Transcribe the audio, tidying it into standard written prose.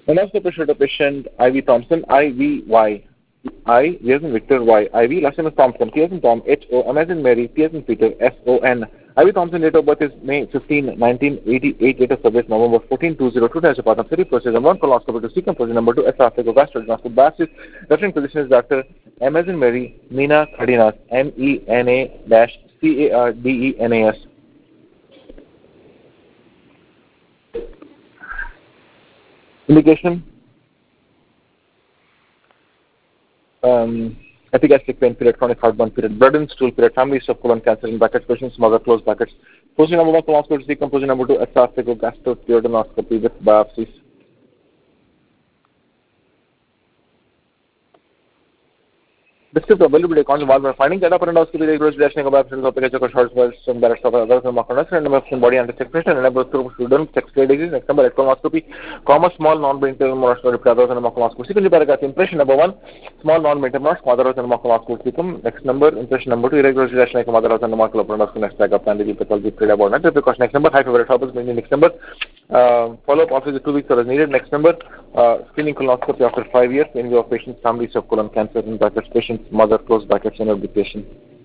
Colonoscopy showed a patient IV Thompson, IVY. I, V as in Victor, Y. IV, last name is Thompson, T as in Tom, H-O, M as in Mary, P as in Peter, S-O-N. IV Thompson, date of birth is May 15, 1988, date of service November 14, 2002, type of partner, city, procedure 1, colonoscopy to secant, procedure number 2, esophagogastrodiagnostic biopsy. Referring physician is Dr. M as in Mary, Meena Cardenas, M-E-N-A-C-A-R-D-E-N-A-S. Indication, epigastric pain period, chronic heartburn period, blood in stool period, families of colon cancer in brackets, patients, mother, close brackets. Procedure number 1, colonoscopy to secant, procedure number 2, esophagogastroduodenoscopy with biopsies. Descriptive availability account involvement finding data for endoscopy, regular reaction of biopsies of the short swells, some barrels of others, and number of body anti-secretion, and number of student sex disease, next number colonoscopy, common small non-brain-tumor molecular others and colonoscopy. Secondly, paragraph impression number 1, small non-brain tumors, others and colonoscopy. Next number, impression number 2, irregular reaction of others and molecular endoscopy, next paragraph, pathology, pathology, about precaution. Next number, high fever topics, next number, follow-up after 2 weeks or as needed. Next number, screening colonoscopy after 5 years in view of patients, families of colon cancer in brackets, patients, mother, close brackets, and of the patient.